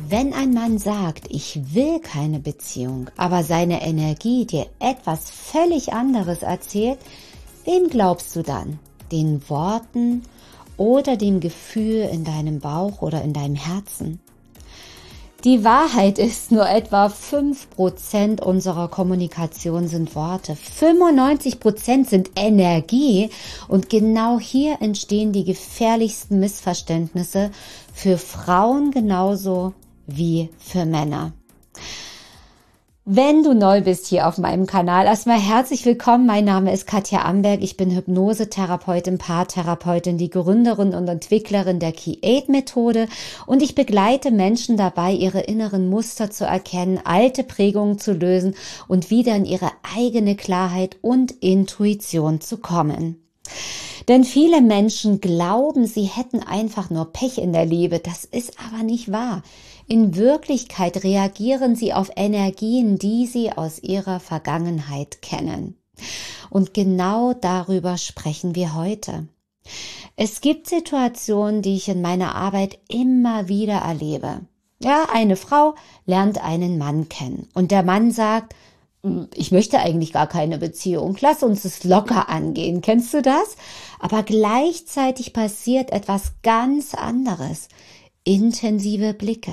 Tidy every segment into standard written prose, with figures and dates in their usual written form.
Wenn ein Mann sagt, ich will keine Beziehung, aber seine Energie dir etwas völlig anderes erzählt, wem glaubst du dann? Den Worten oder dem Gefühl in deinem Bauch oder in deinem Herzen? Die Wahrheit ist, nur etwa 5% unserer Kommunikation sind Worte. 95% sind Energie und genau hier entstehen die gefährlichsten Missverständnisse für Frauen genauso wie für Männer. Wenn du neu bist hier auf meinem Kanal, erstmal herzlich willkommen. Mein Name ist Katja Amberg. Ich bin Hypnosetherapeutin, Paartherapeutin, die Gründerin und Entwicklerin der Ki-8-Methode und ich begleite Menschen dabei, ihre inneren Muster zu erkennen, alte Prägungen zu lösen und wieder in ihre eigene Klarheit und Intuition zu kommen. Denn viele Menschen glauben, sie hätten einfach nur Pech in der Liebe. Das ist aber nicht wahr. In Wirklichkeit reagieren sie auf Energien, die sie aus ihrer Vergangenheit kennen. Und genau darüber sprechen wir heute. Es gibt Situationen, die ich in meiner Arbeit immer wieder erlebe. Ja, eine Frau lernt einen Mann kennen und der Mann sagt, ich möchte eigentlich gar keine Beziehung, lass uns es locker angehen. Kennst du das? Aber gleichzeitig passiert etwas ganz anderes. Intensive Blicke,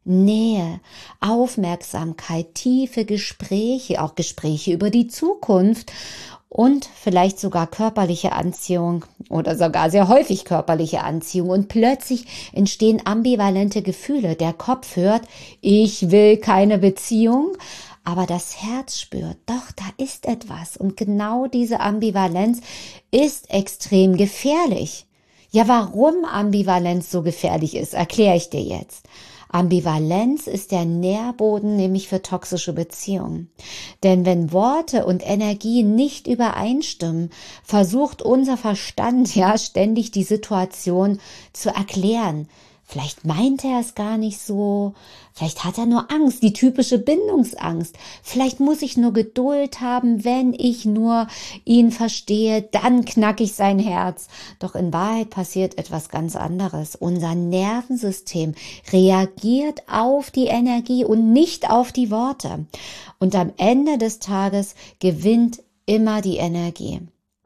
Nähe, Aufmerksamkeit, tiefe Gespräche, auch Gespräche über die Zukunft und vielleicht sogar körperliche Anziehung oder sogar sehr häufig körperliche Anziehung. Und plötzlich entstehen ambivalente Gefühle. Der Kopf hört, ich will keine Beziehung, aber das Herz spürt, doch, da ist etwas. Und genau diese Ambivalenz ist extrem gefährlich. Ja, warum Ambivalenz so gefährlich ist, erkläre ich dir jetzt. Ambivalenz ist der Nährboden nämlich für toxische Beziehungen. Denn wenn Worte und Energie nicht übereinstimmen, versucht unser Verstand ja ständig die Situation zu erklären. Vielleicht meint er es gar nicht so, vielleicht hat er nur Angst, die typische Bindungsangst. Vielleicht muss ich nur Geduld haben, wenn ich nur ihn verstehe, dann knacke ich sein Herz. Doch in Wahrheit passiert etwas ganz anderes. Unser Nervensystem reagiert auf die Energie und nicht auf die Worte. Und am Ende des Tages gewinnt immer die Energie.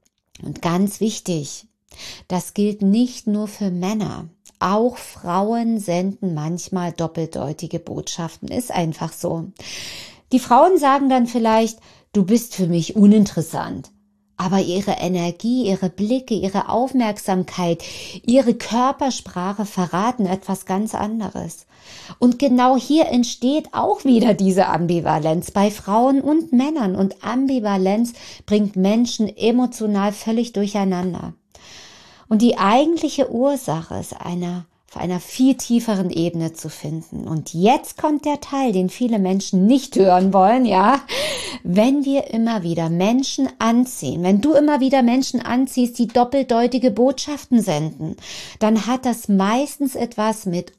Und ganz wichtig, das gilt nicht nur für Männer. Auch Frauen senden manchmal doppeldeutige Botschaften, ist einfach so. Die Frauen sagen dann vielleicht, du bist für mich uninteressant. Aber ihre Energie, ihre Blicke, ihre Aufmerksamkeit, ihre Körpersprache verraten etwas ganz anderes. Und genau hier entsteht auch wieder diese Ambivalenz bei Frauen und Männern. Und Ambivalenz bringt Menschen emotional völlig durcheinander. Und die eigentliche Ursache ist auf einer viel tieferen Ebene zu finden. Und jetzt kommt der Teil, den viele Menschen nicht hören wollen, ja. Wenn wir immer wieder Menschen anziehen, wenn du immer wieder Menschen anziehst, die doppeldeutige Botschaften senden, dann hat das meistens etwas mit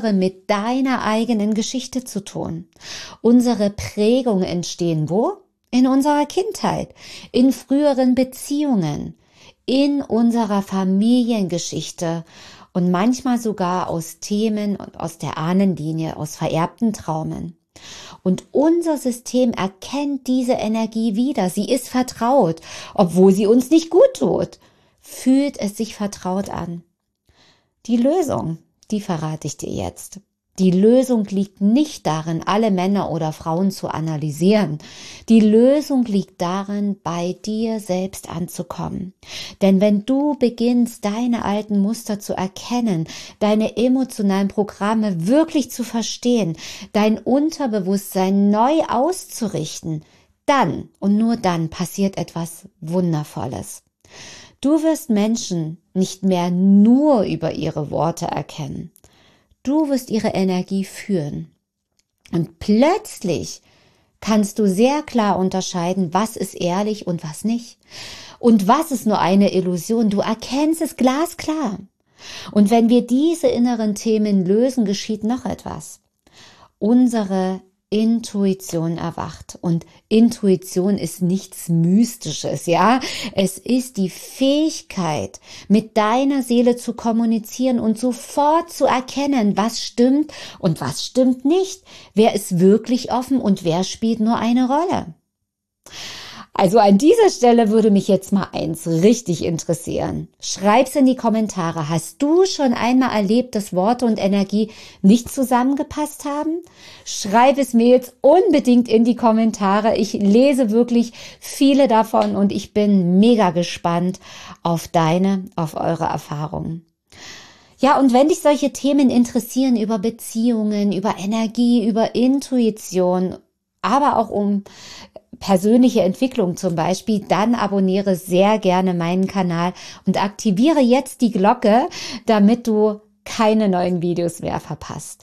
deiner eigenen Geschichte zu tun. Unsere Prägungen entstehen wo? In unserer Kindheit, in früheren Beziehungen, in unserer Familiengeschichte und manchmal sogar aus Themen und aus der Ahnenlinie, aus vererbten Traumen. Und unser System erkennt diese Energie wieder. Sie ist vertraut, obwohl sie uns nicht gut tut. Fühlt es sich vertraut an. Die Lösung, die verrate ich dir jetzt. Die Lösung liegt nicht darin, alle Männer oder Frauen zu analysieren. Die Lösung liegt darin, bei dir selbst anzukommen. Denn wenn du beginnst, deine alten Muster zu erkennen, deine emotionalen Programme wirklich zu verstehen, dein Unterbewusstsein neu auszurichten, dann und nur dann passiert etwas Wundervolles. Du wirst Menschen nicht mehr nur über ihre Worte erkennen. Du wirst ihre Energie führen. Und plötzlich kannst du sehr klar unterscheiden, was ist ehrlich und was nicht. Und was ist nur eine Illusion. Du erkennst es glasklar. Und wenn wir diese inneren Themen lösen, geschieht noch etwas. Unsere Intuition erwacht. Und Intuition ist nichts Mystisches, ja? Es ist die Fähigkeit, mit deiner Seele zu kommunizieren und sofort zu erkennen, was stimmt und was stimmt nicht. Wer ist wirklich offen und wer spielt nur eine Rolle? Also an dieser Stelle würde mich jetzt mal eins richtig interessieren. Schreib's in die Kommentare. Hast du schon einmal erlebt, dass Worte und Energie nicht zusammengepasst haben? Schreib es mir jetzt unbedingt in die Kommentare. Ich lese wirklich viele davon und ich bin mega gespannt auf eure Erfahrungen. Ja, und wenn dich solche Themen interessieren über Beziehungen, über Energie, über Intuition, aber auch um persönliche Entwicklung zum Beispiel, dann abonniere sehr gerne meinen Kanal und aktiviere jetzt die Glocke, damit du keine neuen Videos mehr verpasst.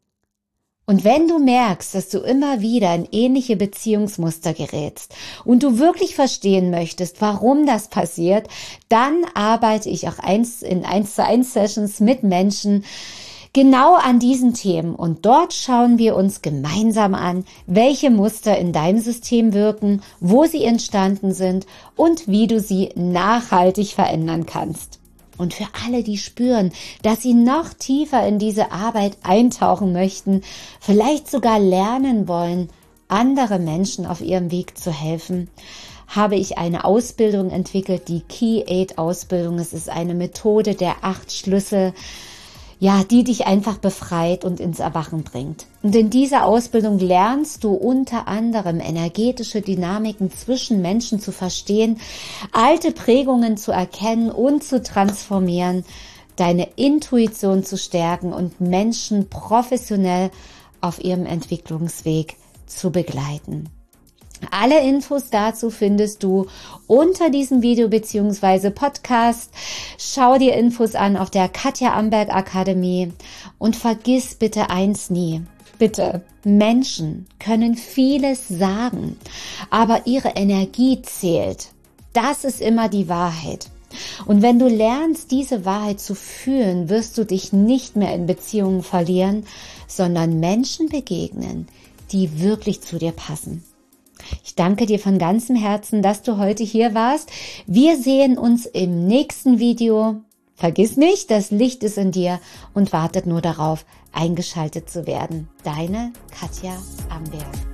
Und wenn du merkst, dass du immer wieder in ähnliche Beziehungsmuster gerätst und du wirklich verstehen möchtest, warum das passiert, dann arbeite ich auch in 1:1 Sessions mit Menschen, genau an diesen Themen, und dort schauen wir uns gemeinsam an, welche Muster in deinem System wirken, wo sie entstanden sind und wie du sie nachhaltig verändern kannst. Und für alle, die spüren, dass sie noch tiefer in diese Arbeit eintauchen möchten, vielleicht sogar lernen wollen, andere Menschen auf ihrem Weg zu helfen, habe ich eine Ausbildung entwickelt, die Key-8-Ausbildung. Es ist eine Methode der 8 Schlüssel, ja, die dich einfach befreit und ins Erwachen bringt. Und in dieser Ausbildung lernst du unter anderem energetische Dynamiken zwischen Menschen zu verstehen, alte Prägungen zu erkennen und zu transformieren, deine Intuition zu stärken und Menschen professionell auf ihrem Entwicklungsweg zu begleiten. Alle Infos dazu findest du unter diesem Video bzw. Podcast. Schau dir Infos an auf der Katja Amberg Akademie und vergiss bitte eins nie. Bitte, Menschen können vieles sagen, aber ihre Energie zählt. Das ist immer die Wahrheit. Und wenn du lernst, diese Wahrheit zu fühlen, wirst du dich nicht mehr in Beziehungen verlieren, sondern Menschen begegnen, die wirklich zu dir passen. Ich danke dir von ganzem Herzen, dass du heute hier warst. Wir sehen uns im nächsten Video. Vergiss nicht, das Licht ist in dir und wartet nur darauf, eingeschaltet zu werden. Deine Katja Amberg.